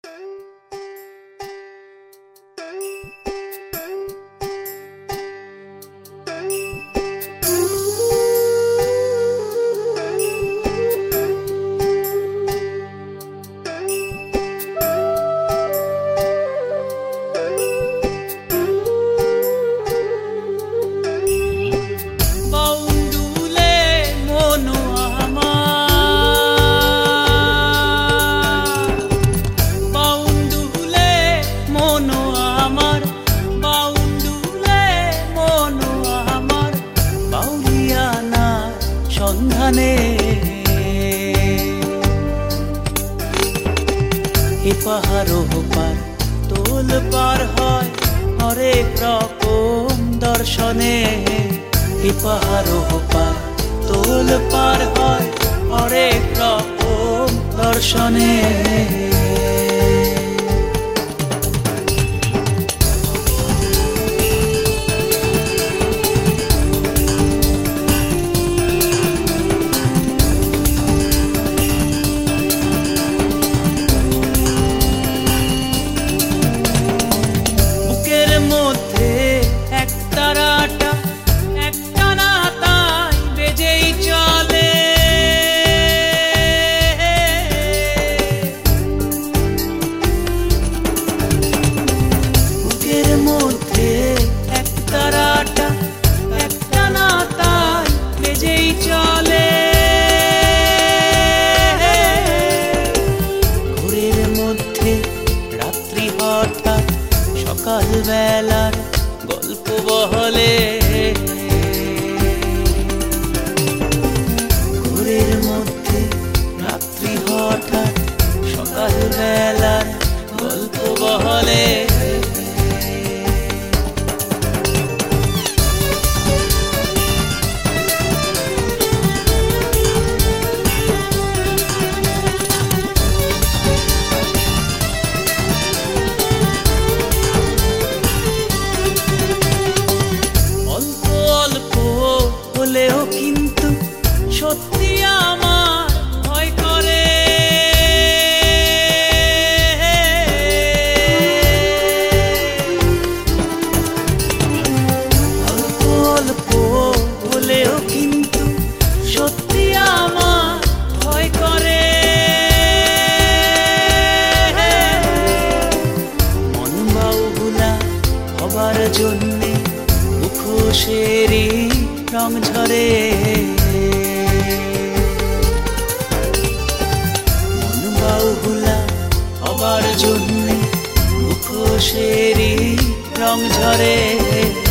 পাহাড় পার তোল পার হয় হরেক রকম দর্শনে। পাহাড় পার তোল পার হয় হরেক রকম দর্শনে। সকাল বেলার গল্প বহলে ঘোরের মধ্যে রাত্রি হঠাৎ সকাল বেলার গল্প বহলে। কিন্তু সত্যি আমার ভয় করে, অল্প অল্প হলেও কিন্তু সত্যি আমার ভয় করে। মন বাউলা হবার জন্যে মুখোশেরই রং ঝরে। মন বাউলা হবার জন্যে মুখোশেরই রং ঝরে।